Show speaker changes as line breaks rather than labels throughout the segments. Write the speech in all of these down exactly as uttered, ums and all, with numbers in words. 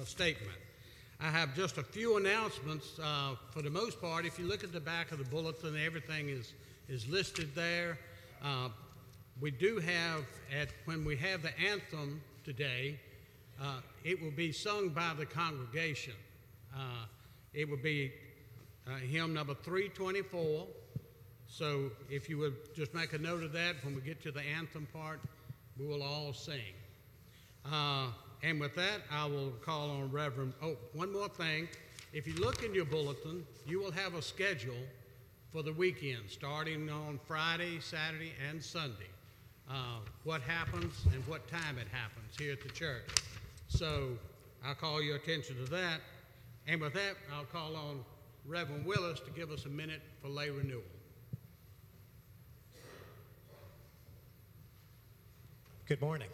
uh, statement. I have just a few announcements. Uh, for the most part, if you look at the back of the bulletin, everything is, is listed there. Uh, we do have, at when we have the anthem today, uh, it will be sung by the congregation. Uh, it will be uh, hymn number three twenty-four. So if you would just make a note of that, when we get to the anthem part, we will all sing. Uh, and with that, I will call on Reverend, oh, one more thing. If you look in your bulletin, you will have a schedule for the weekend, starting on Friday, Saturday, and Sunday. Uh, what happens and what time it happens here at the church. So I'll call your attention to that. And with that, I'll call on Reverend Willis to give us a minute for lay renewal.
Good morning.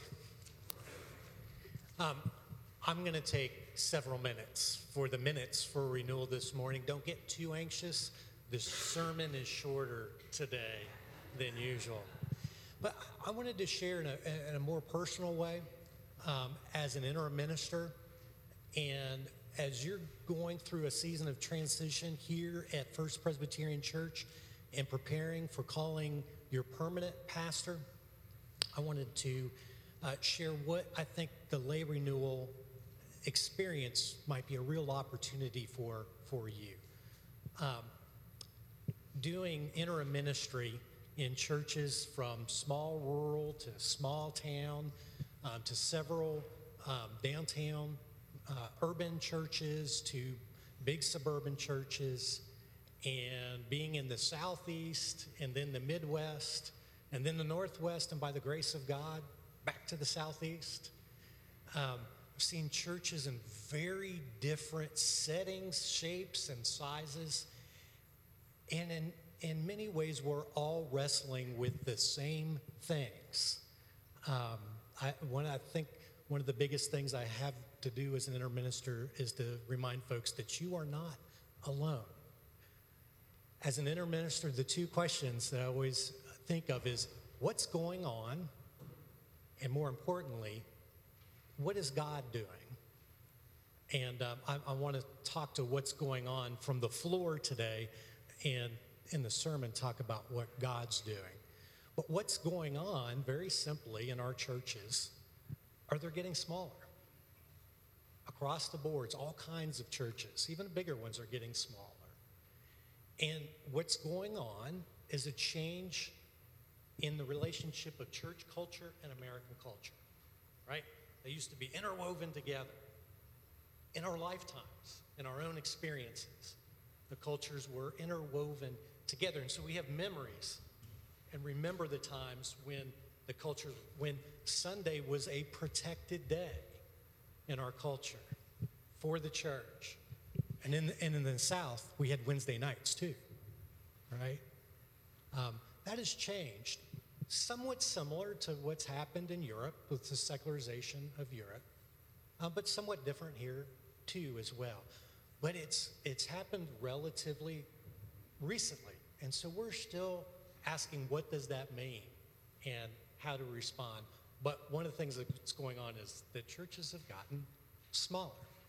Um, I'm going to take several minutes for the minutes for renewal this morning. Don't get too anxious. This sermon is shorter today than usual. But I wanted to share in a, in a more personal way um, as an interim minister, and as you're going through a season of transition here at First Presbyterian Church and preparing for calling your permanent pastor, I wanted to uh, share what I think the lay renewal experience might be a real opportunity for, for you. Um, doing interim ministry in churches from small rural to small town um, to several um, downtown uh, urban churches to big suburban churches, and being in the southeast and then the Midwest and then the Northwest, and by the grace of God, back to the Southeast. Um, I've seen churches in very different settings, shapes, and sizes. And in, in many ways, we're all wrestling with the same things. Um, I, one, I think one of the biggest things I have to do as an interminister is to remind folks that you are not alone. As an interminister, the two questions that I always think of is, what's going on? And more importantly, what is God doing? And um, I, I want to talk to what's going on from the floor today, and in the sermon talk about what God's doing. But what's going on, very simply, in our churches, are they're getting smaller. Across the boards, all kinds of churches, even bigger ones, are getting smaller. And what's going on is a change in the relationship of church culture and American culture, right? They used to be interwoven together. In our lifetimes, in our own experiences, the cultures were interwoven together. And so we have memories and remember the times when the culture, when Sunday was a protected day in our culture for the church. And in, and in the South, we had Wednesday nights too, right? Um, that has changed, somewhat similar to what's happened in Europe with the secularization of Europe, uh, but somewhat different here too as well. But it's it's happened relatively recently, and so we're still asking, what does that mean and how to respond? But one of the things that's going on is that churches have gotten smaller.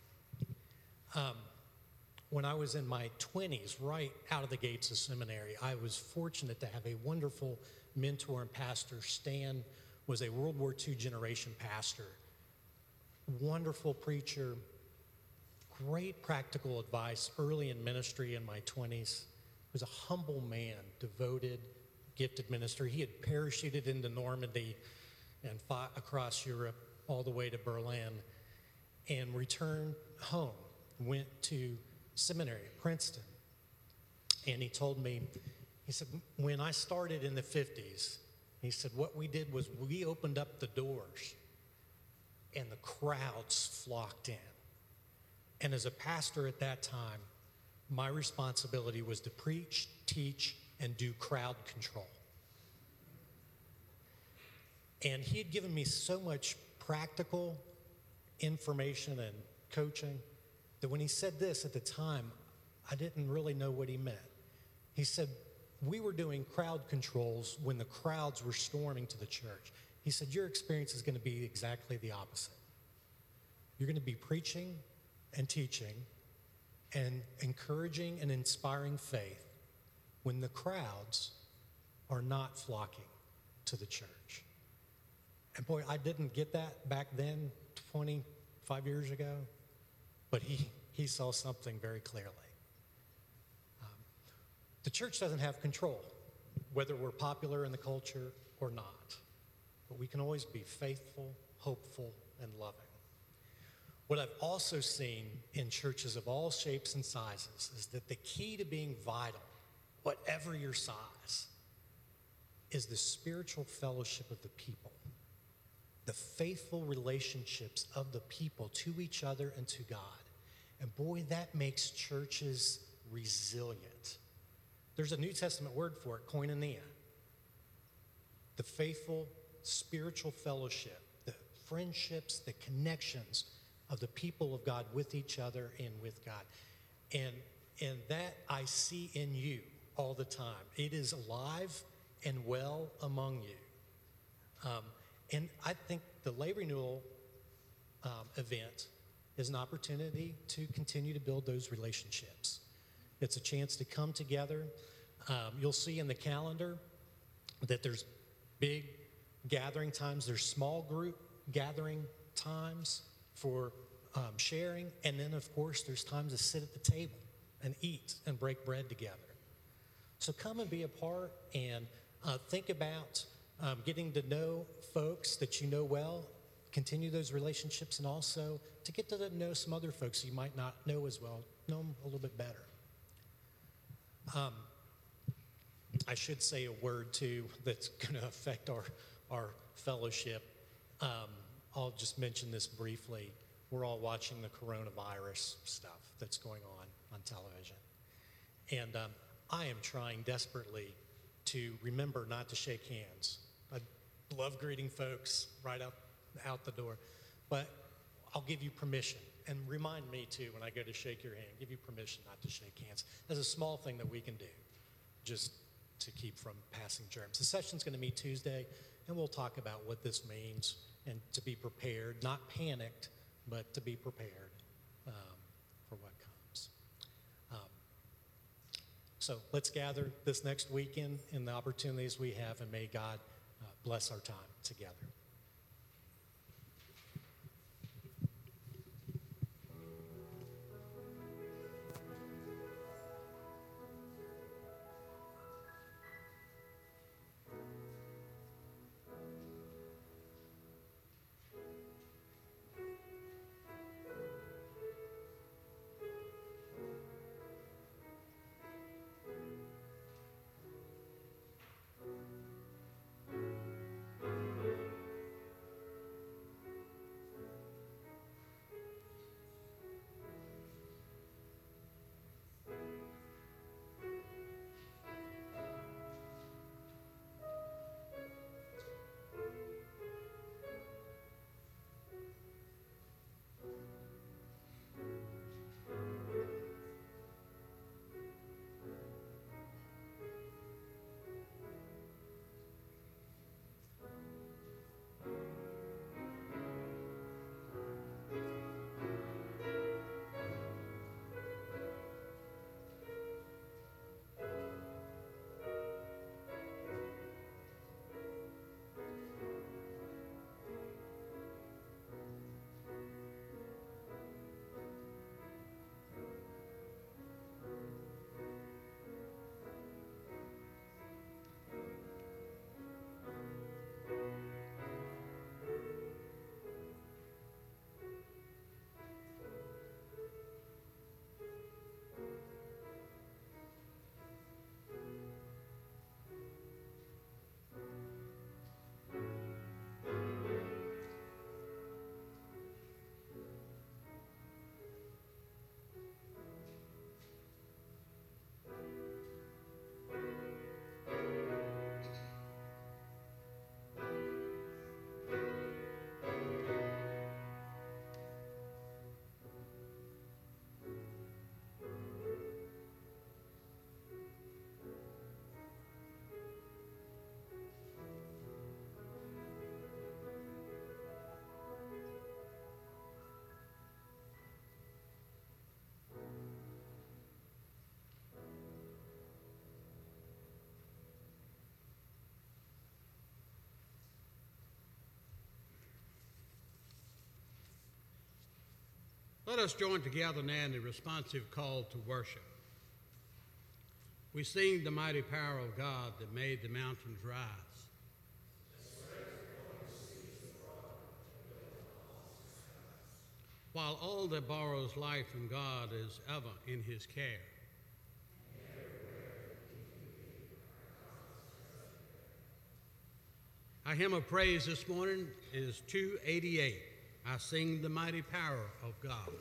Um, When I was in my twenties, right out of the gates of seminary, I was fortunate to have a wonderful mentor and pastor. Stan was a World War Two generation pastor, wonderful preacher, great practical advice early in ministry in my twenties. He was a humble man, devoted, gifted minister. He had parachuted into Normandy and fought across Europe all the way to Berlin and returned home, went to seminary at Princeton. And he told me, he said, when I started in the fifties, he said, what we did was we opened up the doors and the crowds flocked in. And as a pastor at that time, my responsibility was to preach, teach, and do crowd control. And he had given me so much practical information and coaching that when he said this at the time, I didn't really know what he meant. He said, we were doing crowd controls when the crowds were storming to the church. He said, your experience is going to be exactly the opposite. You're going to be preaching and teaching and encouraging and inspiring faith when the crowds are not flocking to the church. And boy, I didn't get that back then, twenty-five years ago, but he, he saw something very clearly. Um, the church doesn't have control, whether we're popular in the culture or not, but we can always be faithful, hopeful, and loving. What I've also seen in churches of all shapes and sizes is that the key to being vital, whatever your size, is the spiritual fellowship of the people, the faithful relationships of the people to each other and to God. And boy, that makes churches resilient. There's a New Testament word for it, koinonia. The faithful spiritual fellowship, the friendships, the connections of the people of God with each other and with God. And, and that I see in you all the time. It is alive and well among you. Um, and I think the lay renewal um, event is an opportunity to continue to build those relationships. It's a chance to come together. Um, you'll see in the calendar that there's big gathering times, there's small group gathering times for um, sharing, and then of course there's times to sit at the table and eat and break bread together. So come and be a part and uh, think about um, getting to know folks that you know well, continue those relationships, and also to get to know some other folks you might not know as well, know them a little bit better. Um, I should say a word too that's going to affect our, our fellowship. Um, I'll just mention this briefly. We're all watching the coronavirus stuff that's going on on television. And um, I am trying desperately to remember not to shake hands. I love greeting folks right out, out the door. But I'll give you permission. And remind me too when I go to shake your hand, give you permission not to shake hands. That's a small thing that we can do just to keep from passing germs. The session's going to meet Tuesday, and we'll talk about what this means and to be prepared, not panicked, but to be prepared um, for what comes. Um, so let's gather this next weekend in the opportunities we have, and may God uh, bless our time together.
Let us join together now in the responsive call to worship. We sing the mighty power of God that made the mountains rise. While all that borrows life from God is ever in his care. Our hymn of praise this morning is two eighty-eight. I sing the mighty power of God.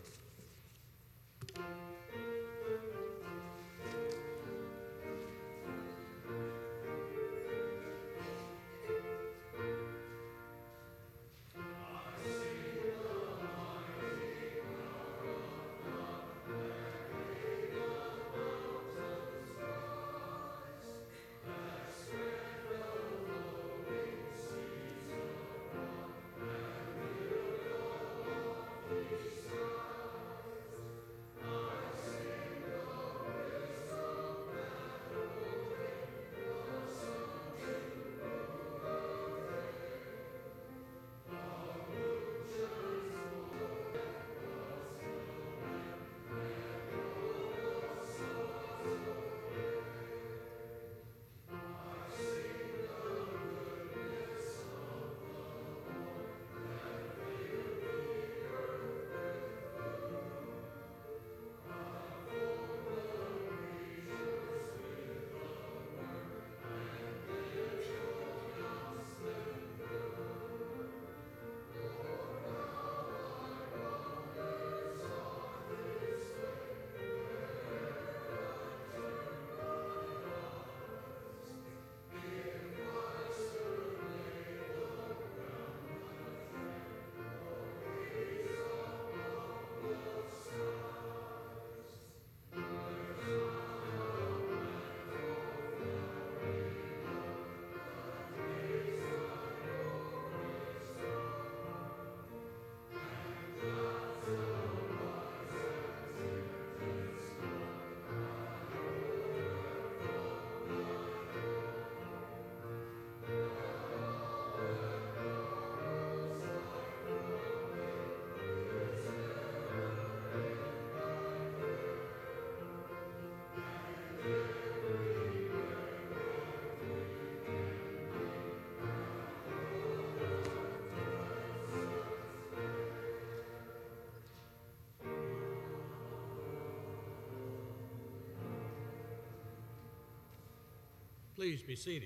Please be seated.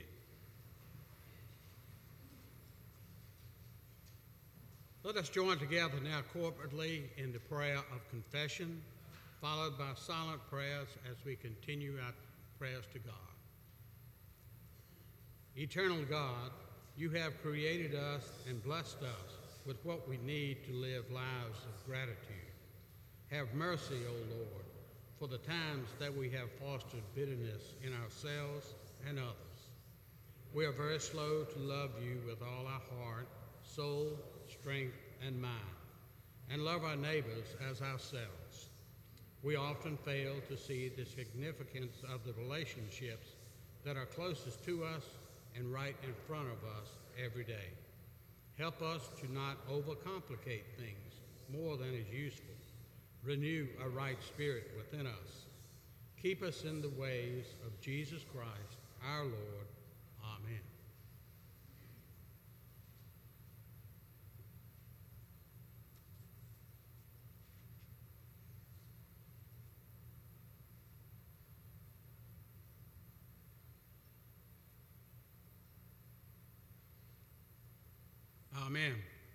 Let us join together now corporately in the prayer of confession, followed by silent prayers as we continue our prayers to God. Eternal God, you have created us and blessed us with what we need to live lives of gratitude. Have mercy, O Lord, for the times that we have fostered bitterness in ourselves and others. We are very slow to love you with all our heart, soul, strength, and mind, and love our neighbors as ourselves. We often fail to see the significance of the relationships that are closest to us and right in front of us every day. Help us to not overcomplicate things more than is useful. Renew a right spirit within us. Keep us in the ways of Jesus Christ, our Lord. Amen. Amen.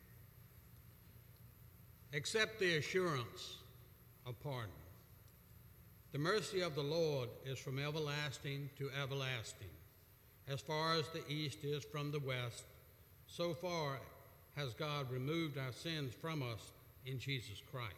Accept the assurance of pardon. The mercy of the Lord is from everlasting to everlasting. As far as the east is from the west, so far has God removed our sins from us in Jesus Christ.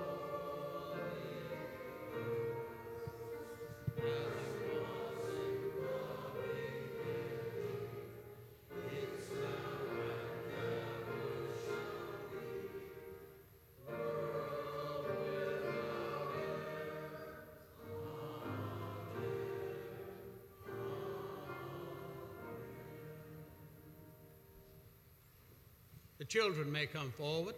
As it was in The children may come forward.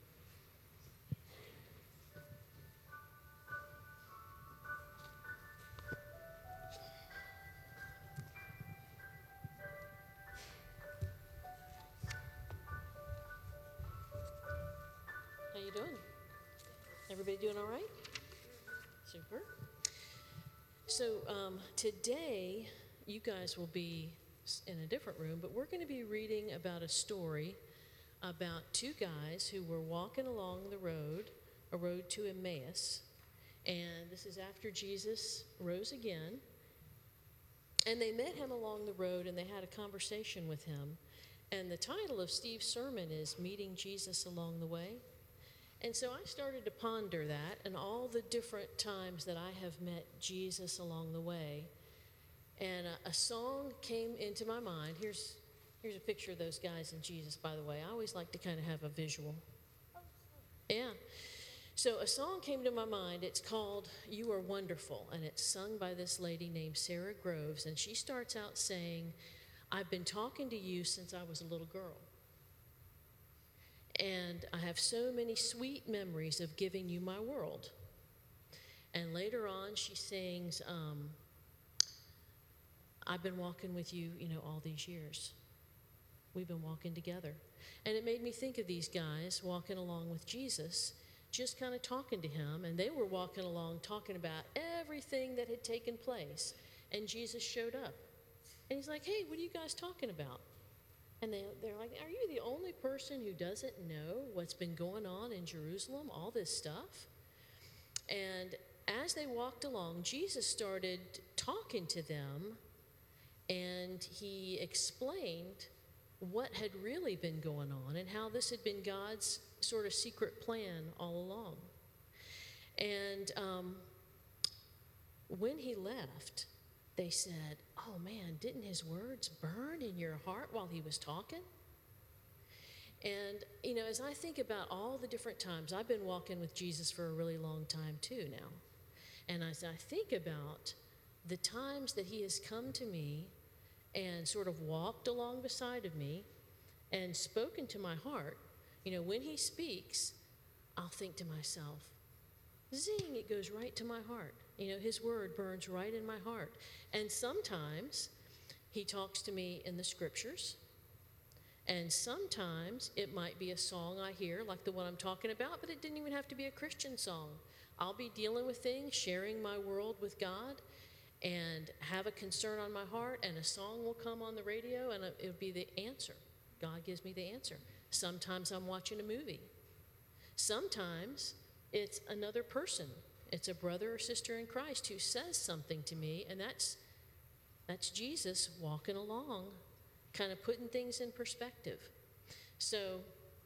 How you doing? Everybody doing all right? Super. So um, today, you guys will be s- in a different room, but we're going to be reading about a story about two guys who were walking along the road, a road to Emmaus. And this is after Jesus rose again. And they met him along the road and they had a conversation with him. And the title of Steve's sermon is Meeting Jesus Along the Way. And so I started to ponder that and all the different times that I have met Jesus along the way. And a, a song came into my mind. Here's, here's a picture of those guys and Jesus, by the way. I always like to kind of have a visual. Yeah. So a song came to my mind. It's called You Are Wonderful, and it's sung by this lady named Sarah Groves. And she starts out saying, I've been talking to you since I was a little girl. And I have so many sweet memories of giving you my world. And later on, she sings, um, I've been walking with you, you know, all these years. We've been walking together. And it made me think of these guys walking along with Jesus, just kind of talking to him. And they were walking along talking about everything that had taken place. And Jesus showed up. And he's like, hey, what are you guys talking about? And they, they're like, are you the only person who doesn't know what's been going on in Jerusalem, all this stuff? And as they walked along, Jesus started talking to them, and he explained what had really been going on and how this had been God's sort of secret plan all along. And um, when he left, they said, oh man, didn't his words burn in your heart while he was talking? And, you know, as I think about all the different times, I've been walking with Jesus for a really long time too now. And as I think about the times that he has come to me and sort of walked along beside of me and spoken to my heart, you know, when he speaks, I'll think to myself, zing, it goes right to my heart. You know, his word burns right in my heart. And sometimes he talks to me in the scriptures. And sometimes it might be a song I hear, like the one I'm talking about, but it didn't even have to be a Christian song. I'll be dealing with things, sharing my world with God, and have a concern on my heart, and a song will come on the radio, and it'll be the answer. God gives me the answer. Sometimes I'm watching a movie. Sometimes it's another person. It's a brother or sister in Christ who says something to me, and that's that's Jesus walking along, kind of putting things in perspective. So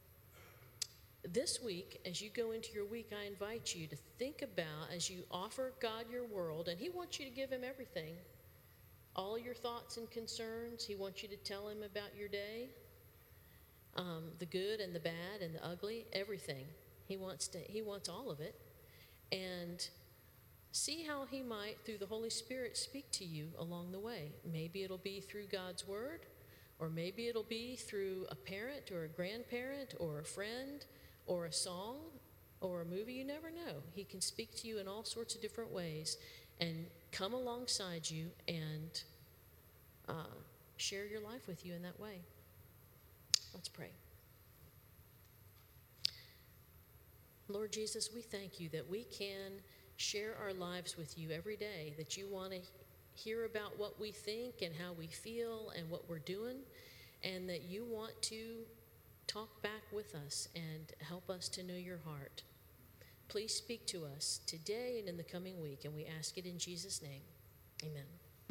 this week, as you go into your week, I invite you to think about, as you offer God your world, and he wants you to give him everything, all your thoughts and concerns. He wants you to tell him about your day, um, the good and the bad and the ugly, everything. He wants to. He wants all of it. And see how he might, through the Holy Spirit, speak to you along the way. Maybe it'll be through God's word, or maybe it'll be through a parent or a grandparent or a friend or a song or a movie. You never know. He can speak to you in all sorts of different ways and come alongside you and uh, share your life with you in that way. Let's pray. Lord Jesus, we thank you that we can share our lives with you every day, that you want to hear about what we think and how we feel and what we're doing, and that you want to talk back with us and help us to know your heart. Please speak to us today and in the coming week, and we ask it in Jesus' name. Amen.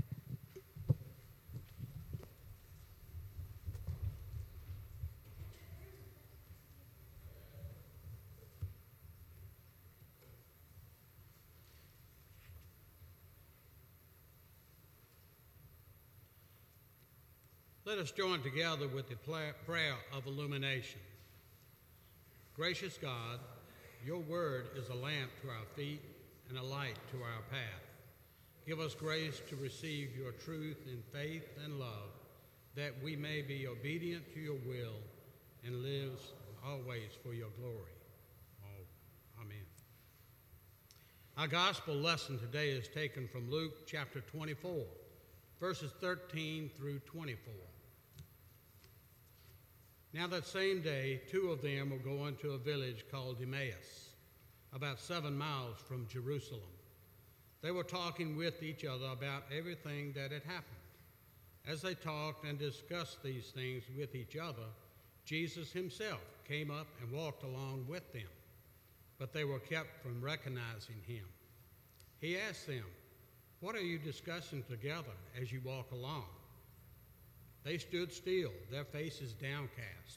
Let us join together with the prayer of illumination. Gracious God, your word is a lamp to our feet and a light to our path. Give us grace to receive your truth in faith and love, that we may be obedient to your will and lives always for your glory. Oh, amen. Our gospel lesson today is taken from Luke chapter twenty-four, verses thirteen through twenty-four. Now that same day, two of them were going to a village called Emmaus, about seven miles from Jerusalem. They were talking with each other about everything that had happened. As they talked and discussed these things with each other, Jesus himself came up and walked along with them, but they were kept from recognizing him. He asked them, "What are you discussing together as you walk along?" They stood still, their faces downcast.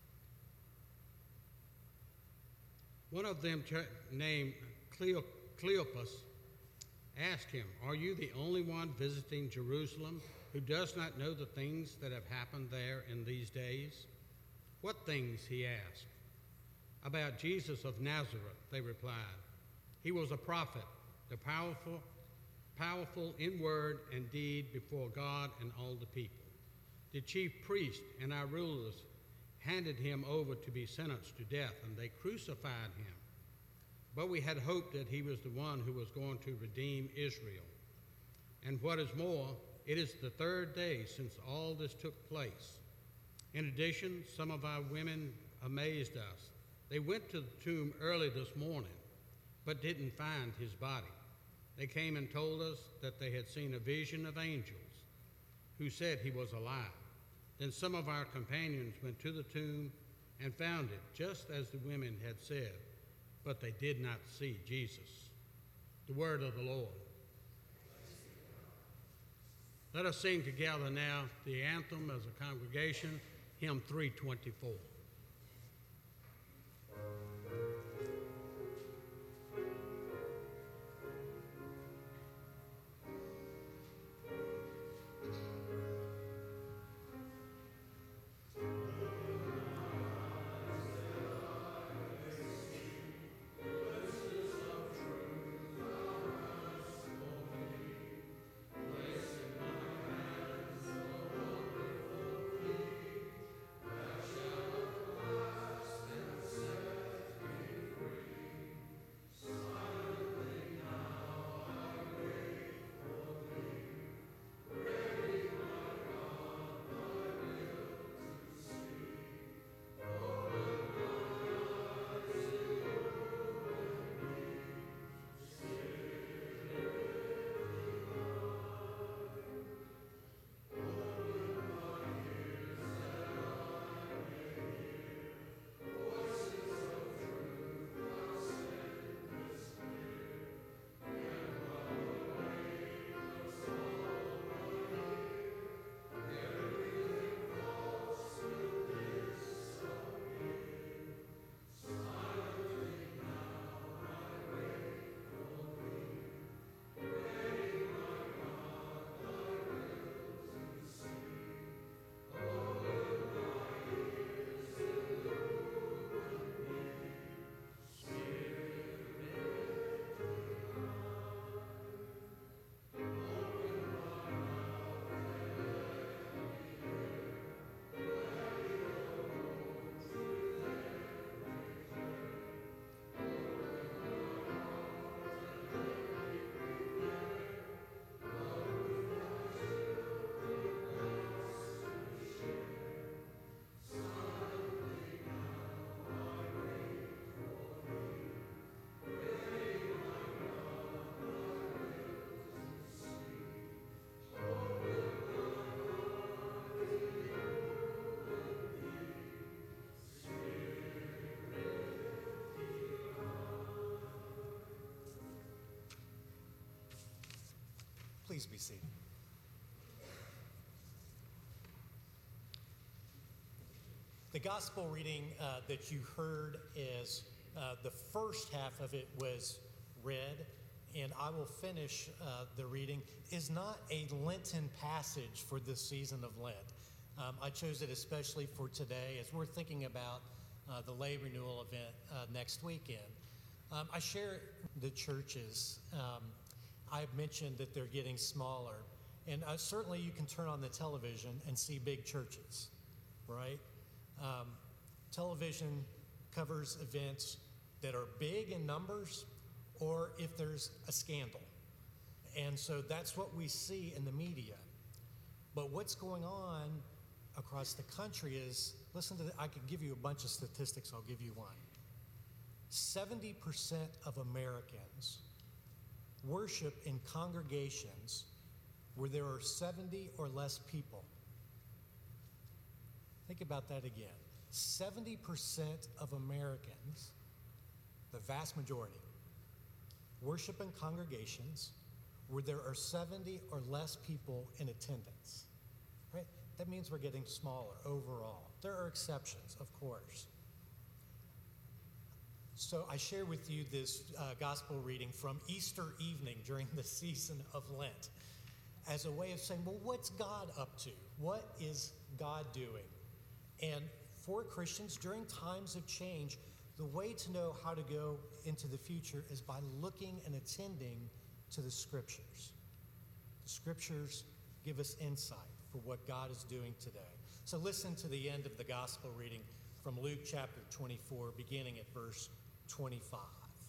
One of them, named Cleopas, asked him, "Are you the only one visiting Jerusalem who does not know the things that have happened there in these days?" "What things?" he asked. "About Jesus of Nazareth," they replied. "He was a prophet, the powerful, powerful in word and deed before God and all the people. The chief priests and our rulers handed him over to be sentenced to death, and they crucified him. But we had hoped that he was the one who was going to redeem Israel. And what is more, it is the third day since all this took place. In addition, some of our women amazed us. They went to the tomb early this morning, but didn't find his body. They came and told us that they had seen a vision of angels who said he was alive. Then some of our companions went to the tomb and found it just as the women had said, but they did not see Jesus." The word of the Lord. Let us sing together now the anthem as a congregation, hymn three twenty-four.
Please be seated. The gospel reading uh, that you heard is uh, the first half of it was read, and I will finish uh, the reading, is not a Lenten passage for this season of Lent. Um, I chose it especially for today as we're thinking about uh, the lay renewal event uh, next weekend. Um, I share the churches. Um, I've mentioned that they're getting smaller, and uh, certainly you can turn on the television and see big churches, right? Um, television covers events that are big in numbers or if there's a scandal. And so that's what we see in the media. But what's going on across the country is, listen to the, I could give you a bunch of statistics, I'll give you one. seventy percent of Americans worship in congregations where there are seventy or less people. Think about that again. seventy percent of Americans, the vast majority, worship in congregations where there are seventy or less people in attendance. Right? That means we're getting smaller overall. There are exceptions, of course. So I share with you this uh, gospel reading from Easter evening during the season of Lent as a way of saying, well, what's God up to? What is God doing? And for Christians, during times of change, the way to know how to go into the future is by looking and attending to the Scriptures. The Scriptures give us insight for what God is doing today. So listen to the end of the gospel reading from Luke chapter twenty-four, beginning at verse twenty-five.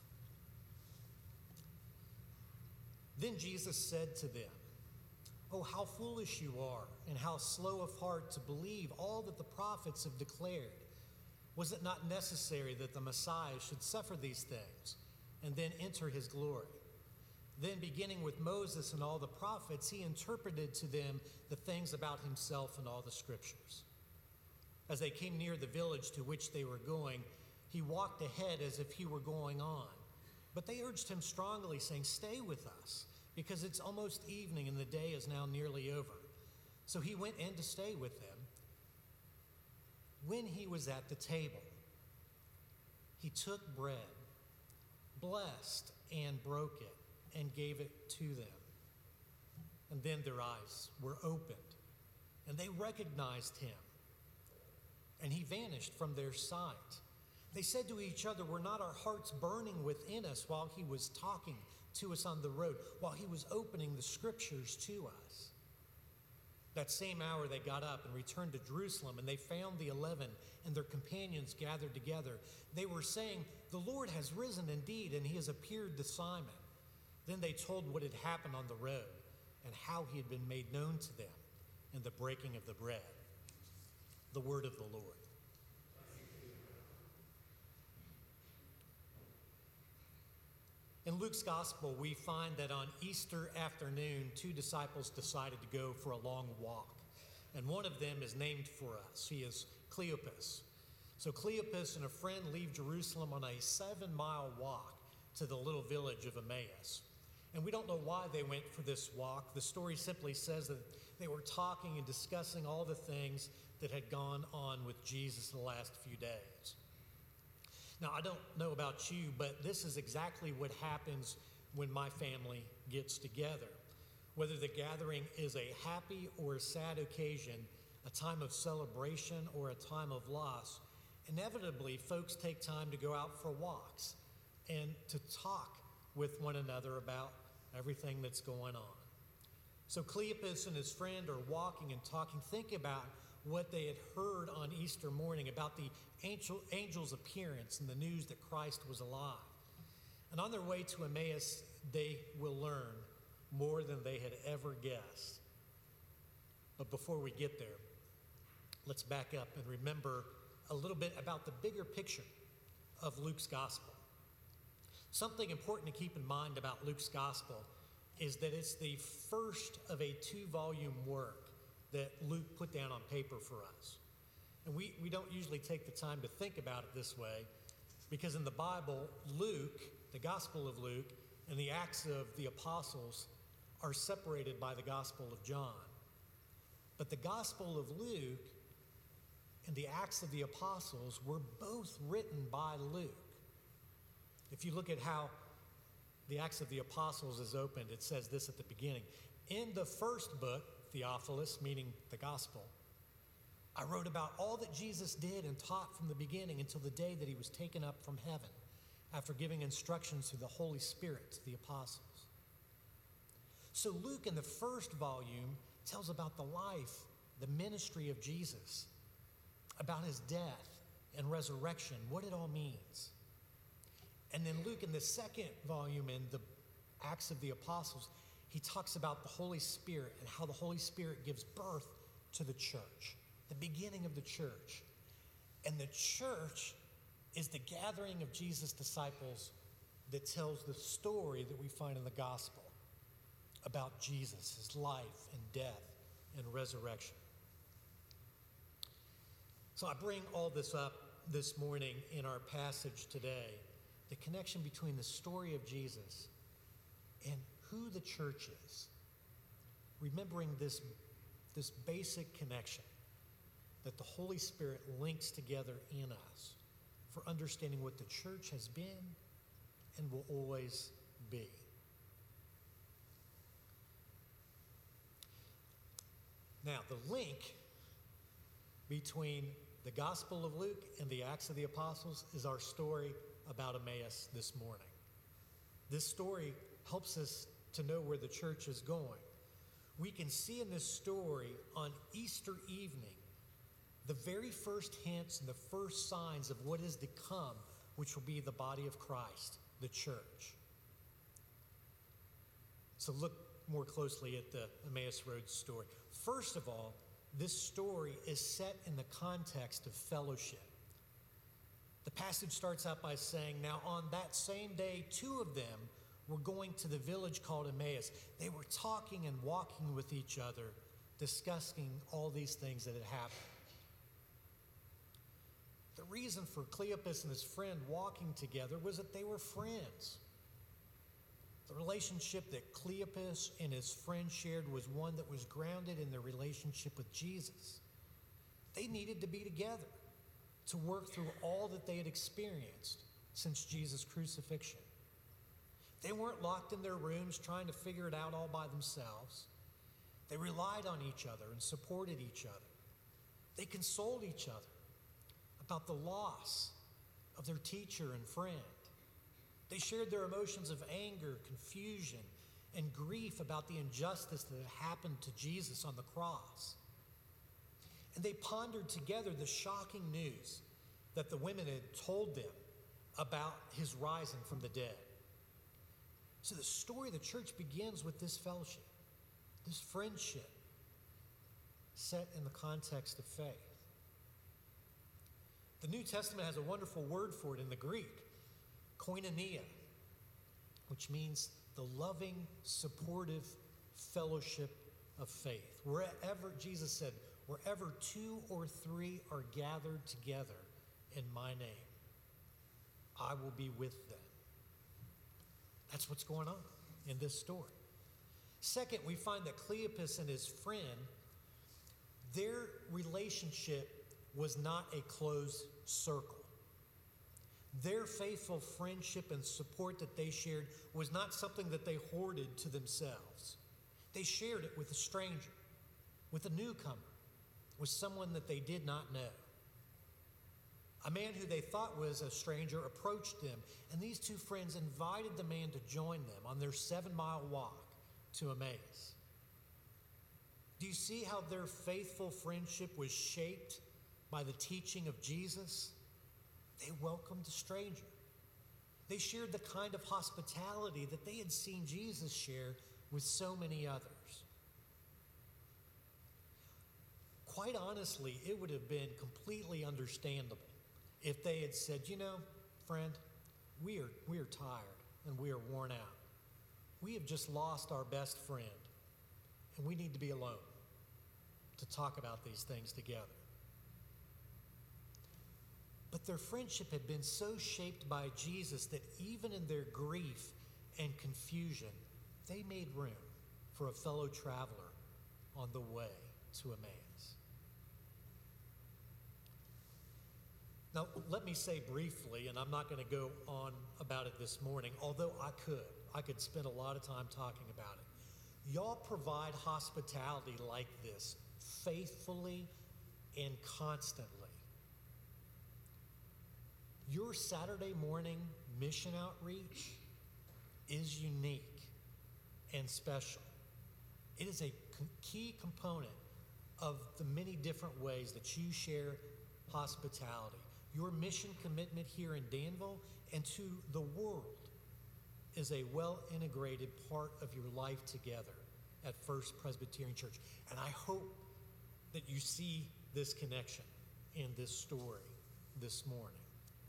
Then Jesus said to them, "Oh, how foolish you are, and how slow of heart to believe all that the prophets have declared. Was it not necessary that the Messiah should suffer these things and then enter his glory?" Then, beginning with Moses and all the prophets, he interpreted to them the things about himself and all the Scriptures. As they came near the village to which they were going, he walked ahead as if he were going on. But they urged him strongly, saying, "Stay with us, because it's almost evening and the day is now nearly over." So he went in to stay with them. When he was at the table, he took bread, blessed and broke it, and gave it to them. And then their eyes were opened, and they recognized him, and he vanished from their sight. They said to each other, "Were not our hearts burning within us while he was talking to us on the road, while he was opening the Scriptures to us?" That same hour they got up and returned to Jerusalem, and they found the eleven and their companions gathered together. They were saying, "The Lord has risen indeed, and he has appeared to Simon." Then they told what had happened on the road and how he had been made known to them and the breaking of the bread. The word of the Lord. In Luke's gospel, we find that on Easter afternoon, two disciples decided to go for a long walk. And one of them is named for us. He is Cleopas. So Cleopas and a friend leave Jerusalem on a seven-mile walk to the little village of Emmaus. And we don't know why they went for this walk. The story simply says that they were talking and discussing all the things that had gone on with Jesus the last few days. Now, I don't know about you, but this is exactly what happens when my family gets together. Whether the gathering is a happy or a sad occasion, a time of celebration or a time of loss, inevitably folks take time to go out for walks and to talk with one another about everything that's going on. So Cleopas and his friend are walking and talking. Think about what they had heard on Easter morning about the angel, angel's appearance and the news that Christ was alive. And on their way to Emmaus, they will learn more than they had ever guessed. But before we get there, let's back up and remember a little bit about the bigger picture of Luke's gospel. Something important to keep in mind about Luke's gospel is that it's the first of a two-volume work that Luke put down on paper for us. And we, we don't usually take the time to think about it this way, because in the Bible, Luke, the Gospel of Luke, and the Acts of the Apostles are separated by the Gospel of John. But the Gospel of Luke and the Acts of the Apostles were both written by Luke. If you look at how the Acts of the Apostles is opened, it says this at the beginning. "In the first book, Theophilus," meaning the gospel, "I wrote about all that Jesus did and taught from the beginning until the day that he was taken up from heaven, after giving instructions through the Holy Spirit to the apostles." So Luke in the first volume tells about the life, the ministry of Jesus, about his death and resurrection, what it all means. And then Luke, in the second volume, in the Acts of the Apostles, he talks about the Holy Spirit and how the Holy Spirit gives birth to the church, the beginning of the church. And the church is the gathering of Jesus' disciples that tells the story that we find in the gospel about Jesus, his life and death and resurrection. So I bring all this up this morning in our passage today, the connection between the story of Jesus and who the church is, remembering this, this basic connection that the Holy Spirit links together in us for understanding what the church has been and will always be. Now, the link between the Gospel of Luke and the Acts of the Apostles is our story about Emmaus this morning. This story helps us to know where the church is going. We can see in this story on Easter evening the very first hints and the first signs of what is to come, which will be the body of Christ, the church. So look more closely at the Emmaus Road story. First of all, this story is set in the context of fellowship. The passage starts out by saying, now on that same day, two of them were going to the village called Emmaus. They were talking and walking with each other, discussing all these things that had happened. The reason for Cleopas and his friend walking together was that they were friends. The relationship that Cleopas and his friend shared was one that was grounded in their relationship with Jesus. They needed to be together to work through all that they had experienced since Jesus' crucifixion. They weren't locked in their rooms trying to figure it out all by themselves. They relied on each other and supported each other. They consoled each other about the loss of their teacher and friend. They shared their emotions of anger, confusion, and grief about the injustice that had happened to Jesus on the cross. And they pondered together the shocking news that the women had told them about his rising from the dead. So the story of the church begins with this fellowship, this friendship set in the context of faith. The New Testament has a wonderful word for it in the Greek, koinonia, which means the loving, supportive fellowship of faith. Wherever, Jesus said, wherever two or three are gathered together in my name, I will be with them. That's what's going on in this story. Second, we find that Cleopas and his friend, their relationship was not a closed circle. Their faithful friendship and support that they shared was not something that they hoarded to themselves. They shared it with a stranger, with a newcomer, with someone that they did not know. A man who they thought was a stranger approached them, and these two friends invited the man to join them on their seven-mile walk to Emmaus. Do you see how their faithful friendship was shaped by the teaching of Jesus? They welcomed a stranger. They shared the kind of hospitality that they had seen Jesus share with so many others. Quite honestly, it would have been completely understandable if they had said, you know, friend, we are, we are tired and we are worn out. We have just lost our best friend and we need to be alone to talk about these things together. But their friendship had been so shaped by Jesus that even in their grief and confusion, they made room for a fellow traveler on the way to Emmaus. Now, let me say briefly, and I'm not going to go on about it this morning, although I could. I could spend a lot of time talking about it. Y'all provide hospitality like this faithfully and constantly. Your Saturday morning mission outreach is unique and special. It is a key component of the many different ways that you share hospitality. your mission commitment here in Danville and to the world is a well-integrated part of your life together at First Presbyterian Church. And I hope that you see this connection in this story this morning.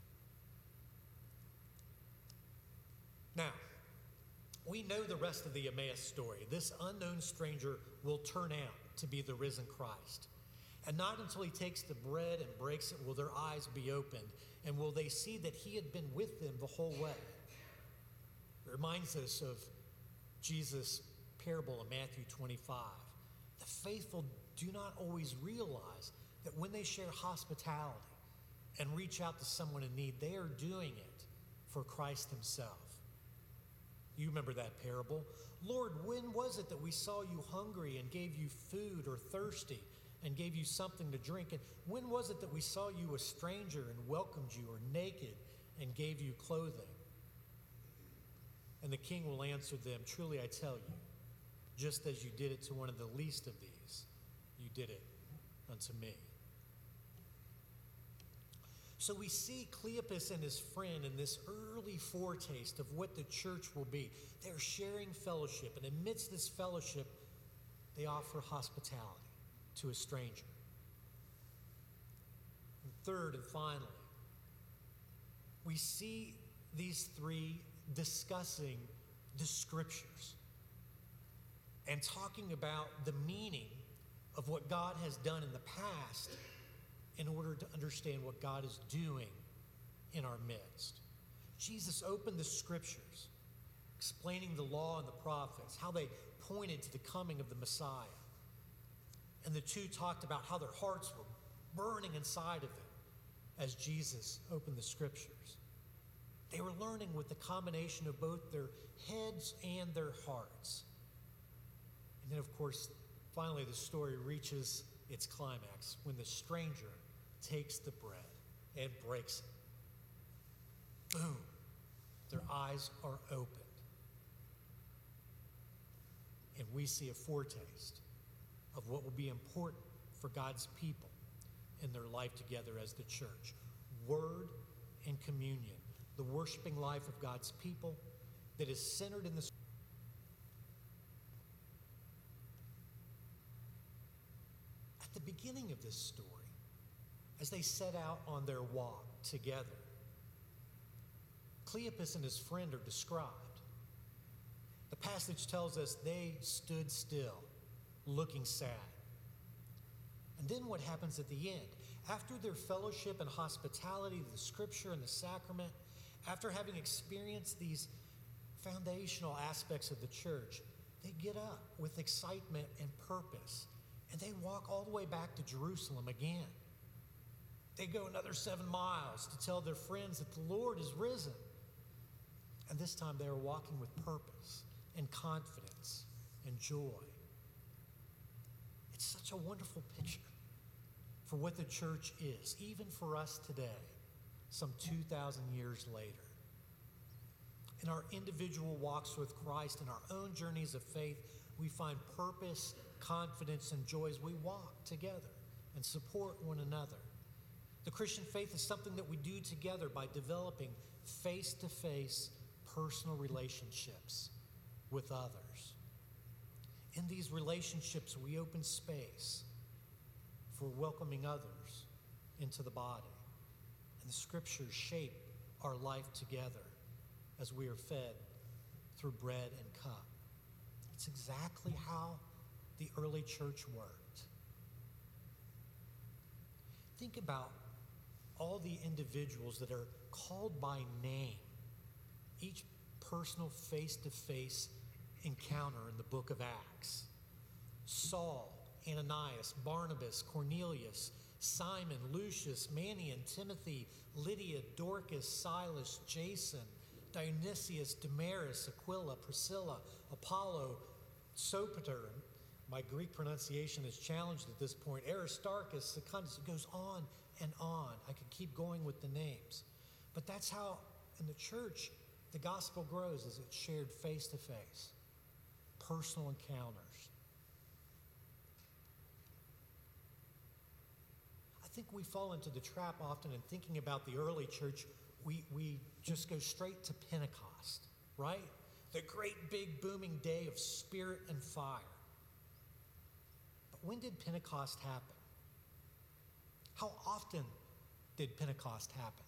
Now, we know the rest of the Emmaus story. This unknown stranger will turn out to be the risen Christ. And not until he takes the bread and breaks it will their eyes be opened, and will they see that he had been with them the whole way. It reminds us of Jesus' parable in Matthew twenty-five. The faithful do not always realize that when they share hospitality and reach out to someone in need, they are doing it for Christ himself. You remember that parable. Lord, when was it that we saw you hungry and gave you food, or thirsty and gave you something to drink? And when was it that we saw you a stranger and welcomed you, or naked and gave you clothing? And the king will answer them, truly I tell you, just as you did it to one of the least of these, you did it unto me. So we see Cleopas and his friend in this early foretaste of what the church will be. They're sharing fellowship, and amidst this fellowship, they offer hospitality to a stranger. And third and finally, we see these three discussing the scriptures and talking about the meaning of what God has done in the past in order to understand what God is doing in our midst. Jesus opened the scriptures, explaining the law and the prophets, how they pointed to the coming of the Messiah. And the two talked about how their hearts were burning inside of them as Jesus opened the scriptures. They were learning with the combination of both their heads and their hearts. And then, of course, finally the story reaches its climax when the stranger takes the bread and breaks it. Boom. Their eyes are opened. And we see a foretaste of what will be important for God's people in their life together as the church. Word and communion. The worshiping life of God's people that is centered in the At the beginning of this story, as they set out on their walk together, Cleopas and his friend are described. The passage tells us they stood still, looking sad. And then what happens at the end? After their fellowship and hospitality, the scripture and the sacrament, after having experienced these foundational aspects of the church, they get up with excitement and purpose, and they walk all the way back to Jerusalem again. They go another seven miles to tell their friends that the Lord is risen. And this time they are walking with purpose and confidence and joy. It's such a wonderful picture for what the church is, even for us today, some two thousand years later. In our individual walks with Christ, in our own journeys of faith, we find purpose, confidence, and joy as we walk together and support one another. The Christian faith is something that we do together by developing face-to-face personal relationships with others. In these relationships, we open space for welcoming others into the body. And the scriptures shape our life together as we are fed through bread and cup. It's exactly how the early church worked. Think about all the individuals that are called by name, each personal face-to-face encounter in the book of Acts. Saul, Ananias, Barnabas, Cornelius, Simon, Lucius, Manaen, Timothy, Lydia, Dorcas, Silas, Jason, Dionysius, Damaris, Aquila, Priscilla, Apollo, Sopater. My Greek pronunciation is challenged at this point. Aristarchus, Secundus. It goes on and on. I could keep going with the names. But that's how, in the church, the gospel grows, as it's shared face to face, personal encounters. I think we fall into the trap often in thinking about the early church. We, we just go straight to Pentecost, right? The great big booming day of spirit and fire. But when did Pentecost happen? How often did Pentecost happen?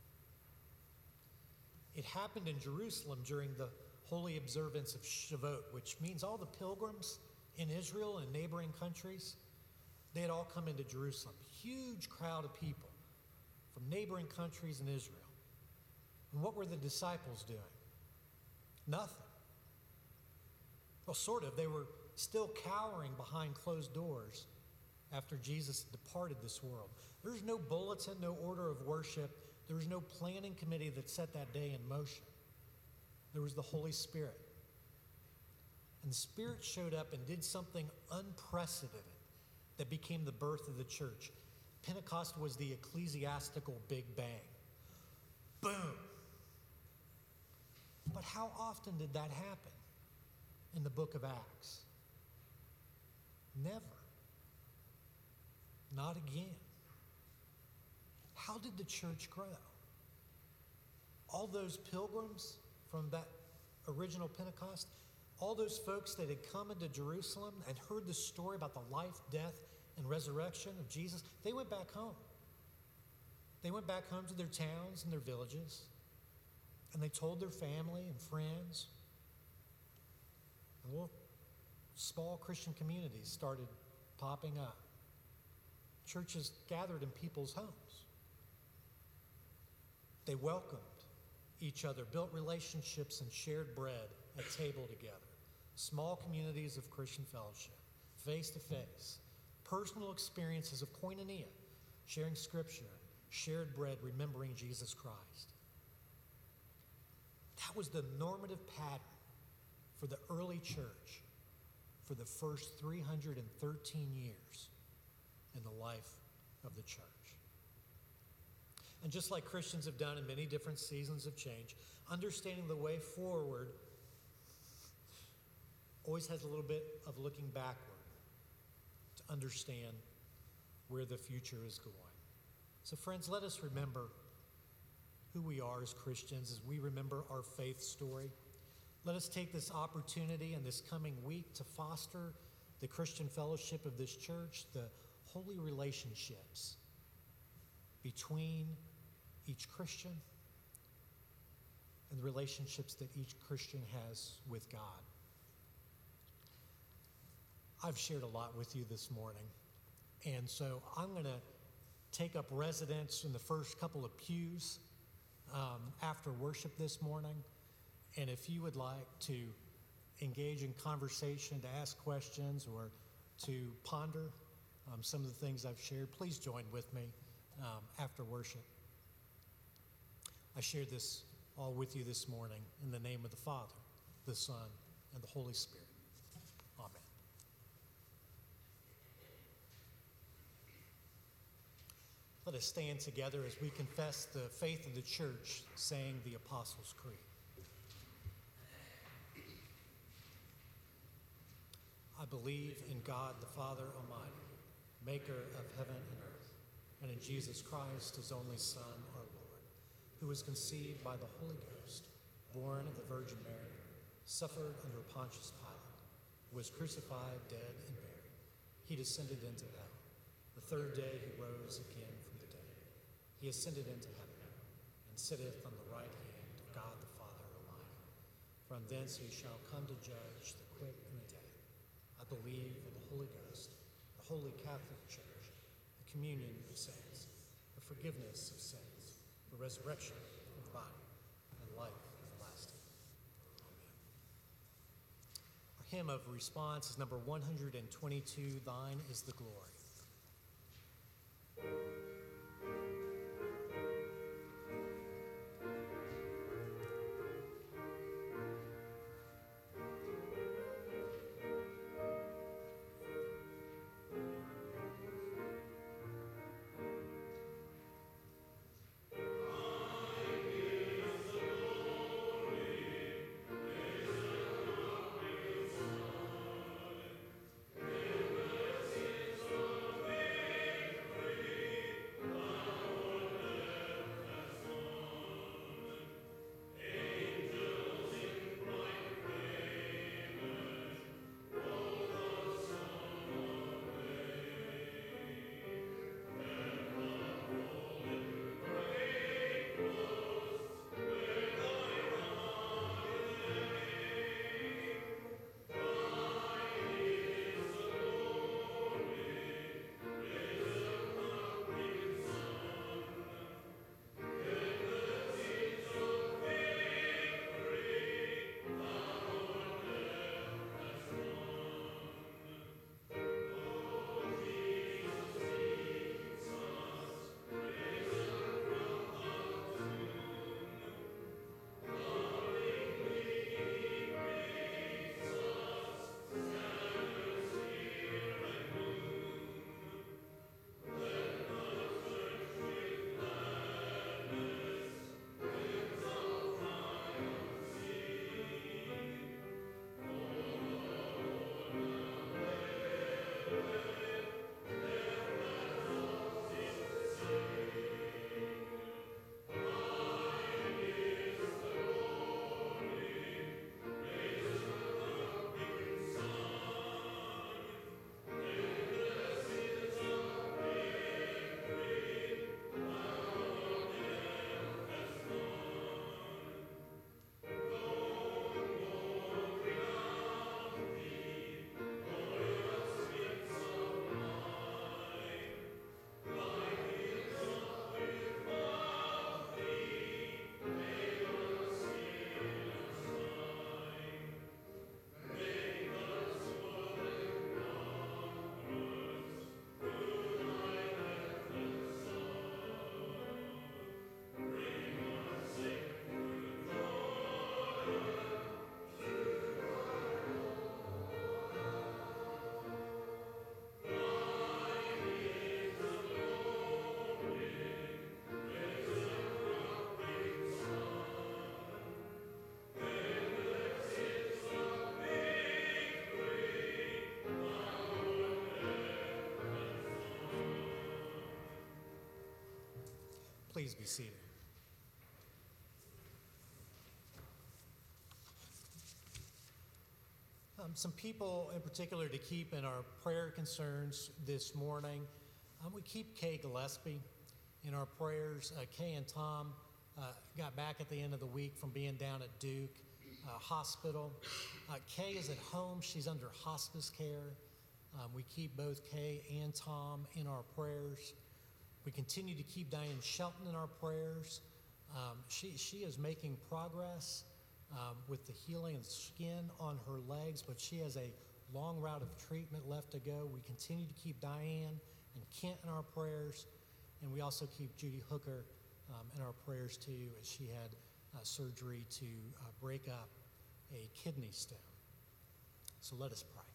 It happened in Jerusalem during the holy observance of Shavuot, which means all the pilgrims in Israel and neighboring countries, they had all come into Jerusalem. Huge crowd of people from neighboring countries in Israel. And what were the disciples doing? Nothing. Well, sort of. They were still cowering behind closed doors after Jesus departed this world. There's no bulletin, no order of worship. There was no planning committee that set that day in motion. There was the Holy Spirit. And the Spirit showed up and did something unprecedented that became the birth of the church. Pentecost was the ecclesiastical Big Bang. Boom. But how often did that happen in the book of Acts? Never. Not again. How did the church grow? All those pilgrims from that original Pentecost, all those folks that had come into Jerusalem and heard the story about the life, death, and resurrection of Jesus, they went back home. They went back home to their towns and their villages, and they told their family and friends. And well, small Christian communities started popping up. Churches gathered in people's homes. They welcomed each other, built relationships, and shared bread at table together. Small communities of Christian fellowship, face to face, personal experiences of koinonia, sharing scripture, shared bread, remembering Jesus Christ. That was the normative pattern for the early church for the first three hundred thirteen years in the life of the church. And just like Christians have done in many different seasons of change, understanding the way forward always has a little bit of looking backward to understand where the future is going. So friends, let us remember who we are as Christians as we remember our faith story. Let us take this opportunity in this coming week to foster the Christian fellowship of this church, the holy relationships between each Christian and the relationships that each Christian has with God. I've shared a lot with you this morning, and so I'm going to take up residence in the first couple of pews um, after worship this morning. And if you would like to engage in conversation, to ask questions, or to ponder um, some of the things I've shared, please join with me um, after worship. I shared this all with you this morning in the name of the Father, the Son, and the Holy Spirit. Amen. Let us stand together as we confess the faith of the church, saying the Apostles' Creed. I believe in God the Father Almighty, maker of heaven and earth, and in Jesus Christ, his only Son, our Lord, who was conceived by the Holy Ghost, born of the Virgin Mary, suffered under Pontius Pilate, was crucified, dead, and buried. He descended into hell. The third day he rose again from the dead. He ascended into heaven, and sitteth on the right hand of God the Father Almighty. From thence he shall come to judge the quick and the dead. I believe in the Holy Ghost, the Holy Catholic Church, the communion of saints, the forgiveness of sins, the resurrection of the body, and life everlasting. Amen. Our hymn of response is number one hundred twenty-two, Thine is the Glory.
Glory,
Please be seated. Um, some people in particular to keep in our prayer concerns this morning. Um, we keep Kay Gillespie in our prayers. Uh, Kay and Tom uh, got back at the end of the week from being down at Duke uh, Hospital. Uh, Kay is at home. She's under hospice care. Um, we keep both Kay and Tom in our prayers. We continue to keep Diane Shelton in our prayers. Um, she, she is making progress um, with the healing of the skin on her legs, but she has a long route of treatment left to go. We continue to keep Diane and Kent in our prayers, and we also keep Judy Hooker um, in our prayers too, as she had uh, surgery to uh, break up a kidney stone. So let us pray.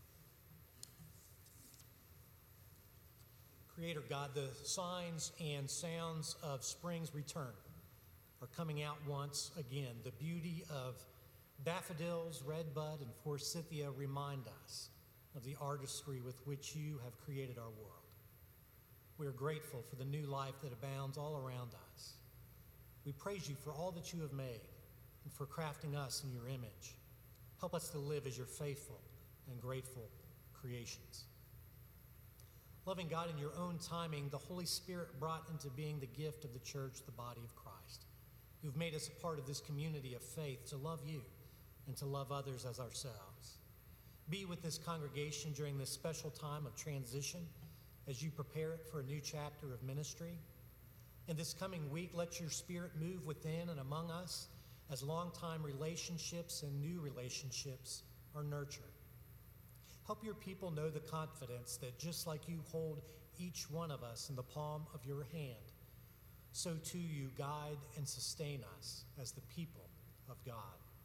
Creator God, the signs and sounds of spring's return are coming out once again. The beauty of daffodils, redbud, and forsythia remind us of the artistry with which you have created our world. We are grateful for the new life that abounds all around us. We praise you for all that you have made and for crafting us in your image. Help us to live as your faithful and grateful creations. Loving God, in your own timing, the Holy Spirit brought into being the gift of the church, the body of Christ. You've made us a part of this community of faith to love you and to love others as ourselves. Be with this congregation during this special time of transition as you prepare it for a new chapter of ministry. In this coming week, let your Spirit move within and among us as longtime relationships and new relationships are nurtured. Help your people know the confidence that just like you hold each one of us in the palm of your hand, so too you guide and sustain us as the people of God.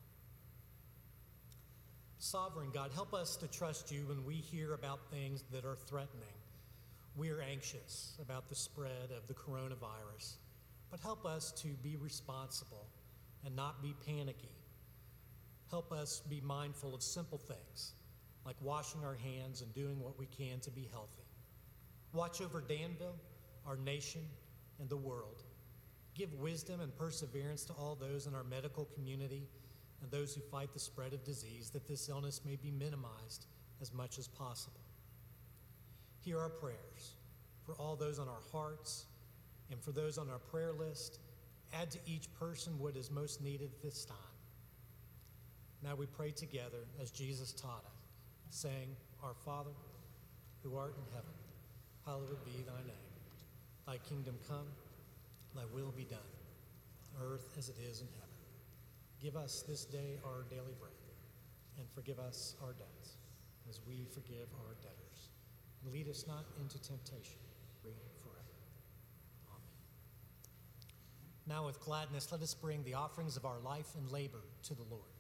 Sovereign God, help us to trust you when we hear about things that are threatening. We're anxious about the spread of the coronavirus, but help us to be responsible and not be panicky. Help us be mindful of simple things, like washing our hands and doing what we can to be healthy. Watch over Danville, our nation, and the world. Give wisdom and perseverance to all those in our medical community and those who fight the spread of disease, that this illness may be minimized as much as possible. Hear our prayers for all those on our hearts and for those on our prayer list. Add to each person what is most needed at this time. Now we pray together as Jesus taught us, saying, Our Father, who art in heaven, hallowed be thy name. Thy kingdom come, thy will be done, on earth as it is in heaven. Give us this day our daily bread, and forgive us our debts, as we forgive our debtors. And lead us not into temptation, but forever. Amen. Now with gladness, let us bring the offerings of our life and labor to the Lord.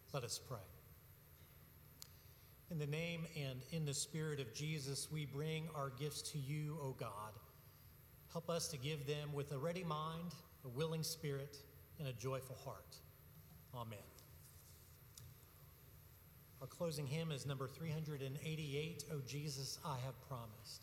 Let us pray. In the name and in the Spirit of Jesus, we bring our gifts to you, O God. Help us to give them with a ready mind, a willing spirit, and a joyful heart. Amen. Our closing hymn is number three hundred eighty-eight, O Jesus, I Have Promised.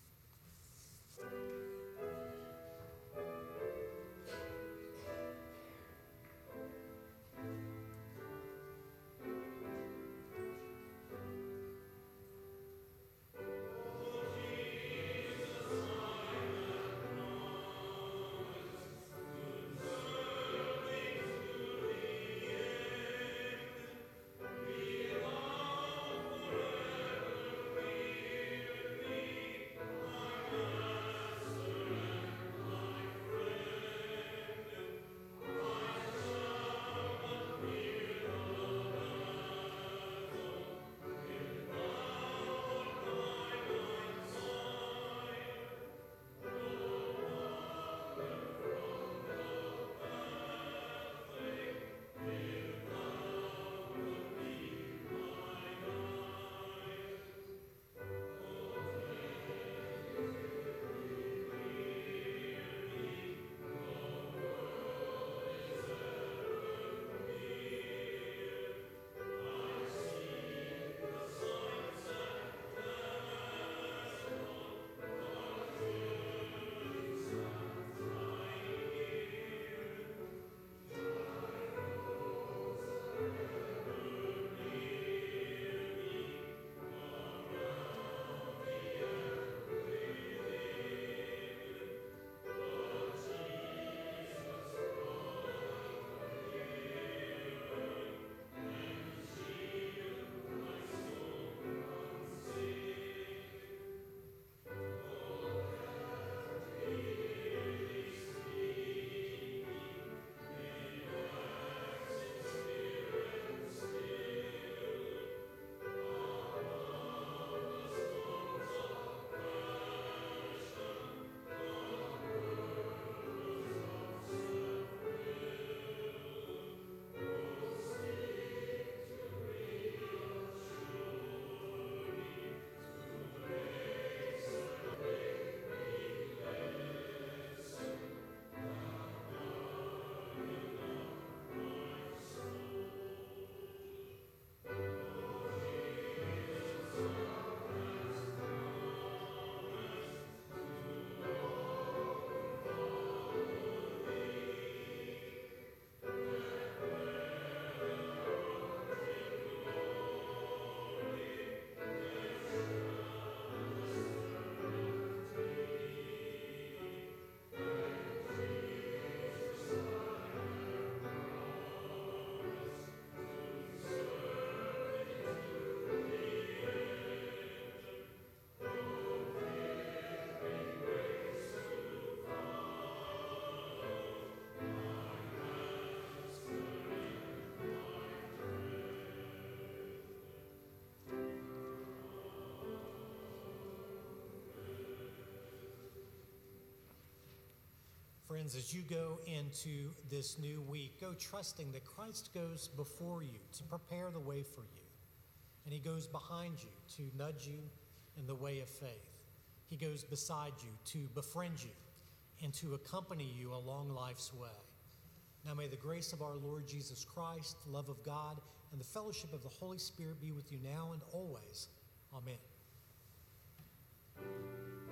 Friends, as you go into this new week, go trusting that Christ goes before you to prepare the way for you. And he goes behind you to nudge you in the way of faith. He goes beside you to befriend you and to accompany you along life's way. Now may the grace of our Lord Jesus Christ, the love of God, and the fellowship of the Holy Spirit be with you now and always. Amen.